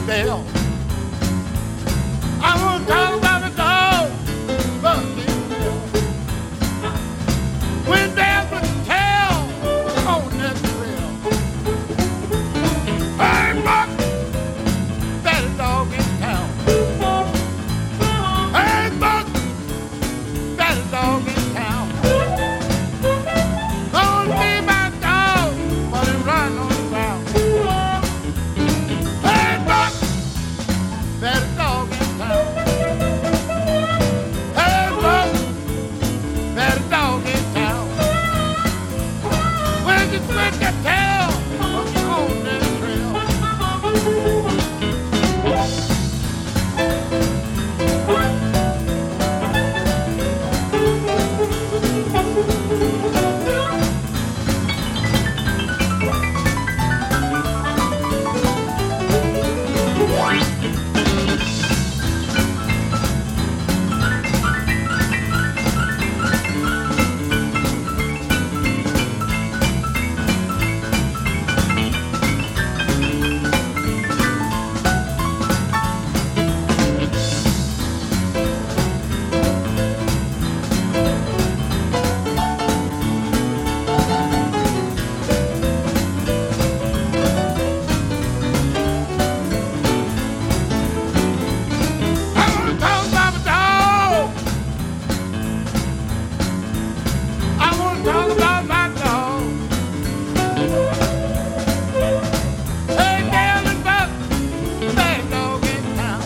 Bell. I want to talk about the dog, Bucky Bell. When there's a tail on that trail, hey, Buck, that dog in town. Hey, Buck, that dog in town. Gonna be my dog, but he run on the ground. Hey, Buck, that dog in town. Hey, Buck, that dog in town. When you switch your tail, Buck on that trail. Talk about my dog. Hey, Dale and Buck, that dog in town.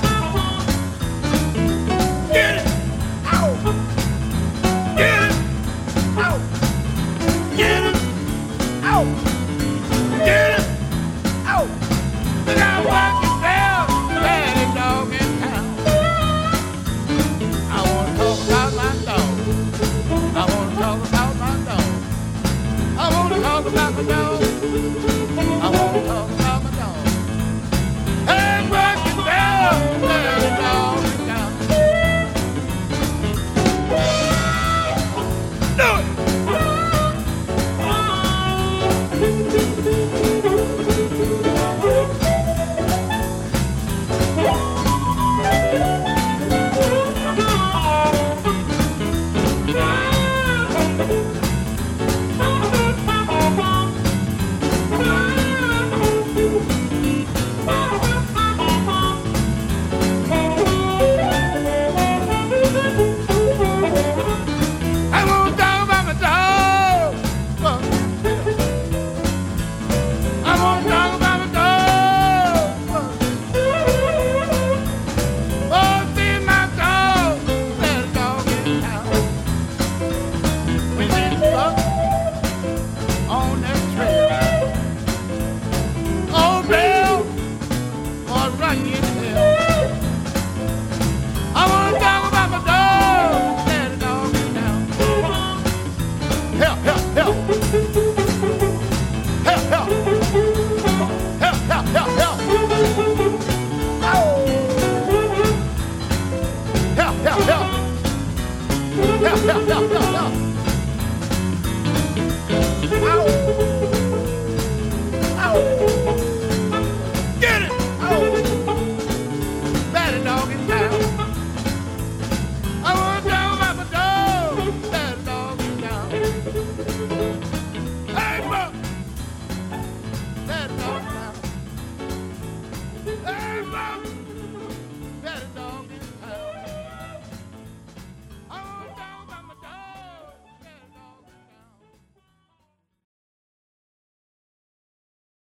Get it out. Get it out. Get it out. Get it out. Look out, Bucky Bell, that dog in town. I want to talk about my dog. I want to talk about my dog. I want to talk about my dog.